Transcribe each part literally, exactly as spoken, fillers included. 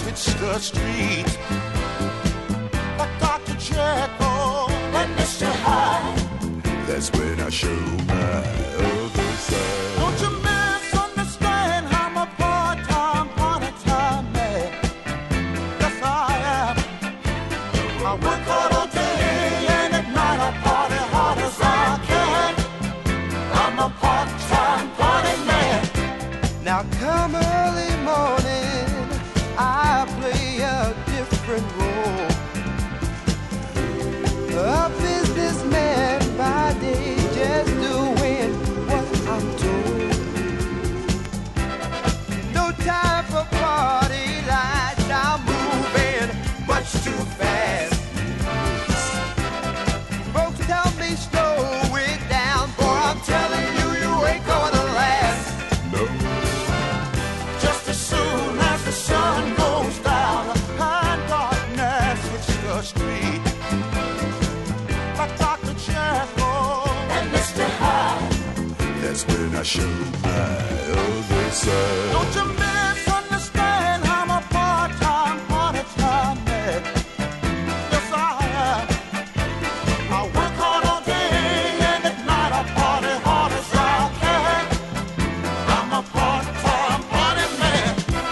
switch the street. Like Doctor Jekyll and Mister Hyde. That's when I show my other side. Don't you misunderstand, I'm a part-time, part-time man. Yes, I am. I work hard all day and at night I party hard as I can. I'm a part-time, party man. Now come early morning, I play a different role. A businessman by day, just doing what I'm told. No time for party lights, I'm moving much too fast. Folks tell me slow it down, boy, I'm telling you, you ain't gonna last. No. Just as soon as the sun goes down and darkness hits the street. Like Doctor Jekyll and Mister Hyde. That's when I show my other side. Don't you misunderstand, I'm a part-time, part-time man. Yes, I am. I work hard all day and at night I party hard as I can. I'm a part-time, party man.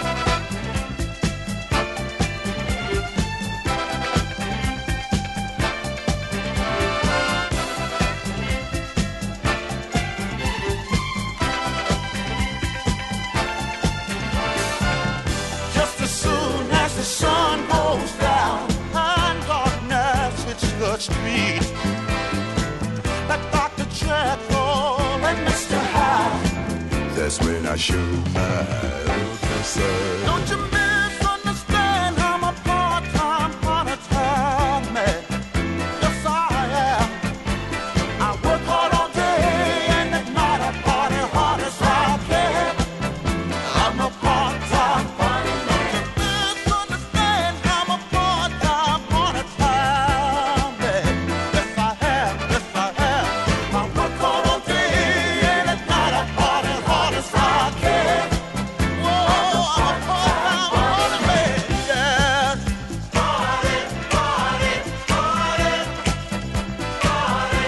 Just as soon as the sun goes down and darkness hits the street. Like Doctor Jekyll and Mister Hyde. That's when I show my other side. Don't you misunderstand, I'm a part-time, part-time man. Yes, I am. I work hard all day and at night I party hard as I can. I'm a part-time, party man. Don't you misunderstand, I'm a part-time, part-time man. Yes, I am. Yes, I am. I work hard all day and at night I party hard as I can. Whoa, I'm a part-time, party man. Yes. Party, party, party, party,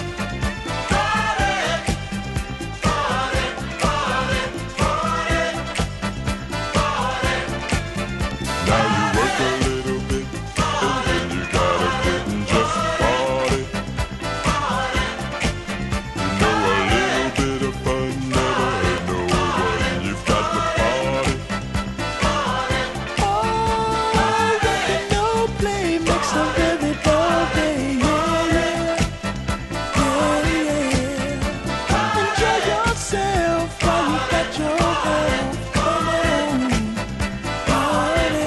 party, party, party, party. Now you work a little bit, and then you gotta get and just party. You know a little bit of fun never hurt no one. You've got to party. Oh, you know, play makes a very dull day. Yeah, yeah, yeah, yeah. Enjoy yourself while you got your health. Come on, party.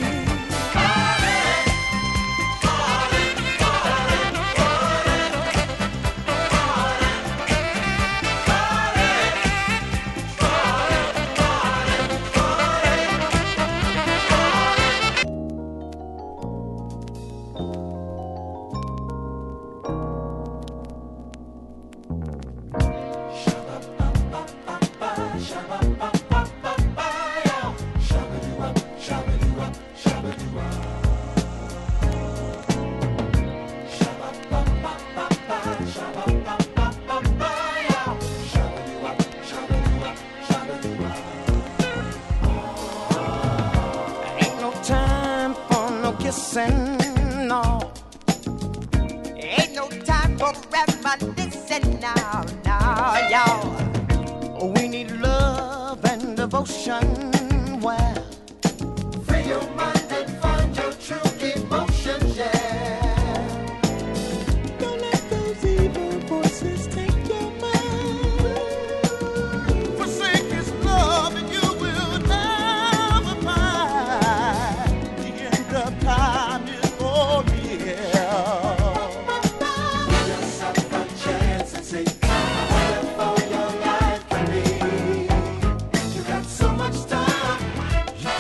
Ain't no time for no kissing, no. Ain't no time for reminiscing now, now, y'all. We need love and devotion. Well, free your mind and find your true emotions, yeah. Don't let those evil voices take your mind. Forsake his love and you will never find. The end of time is for real. Give yourself a chance and say, wonderful your life can be. You got so much time.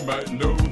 might know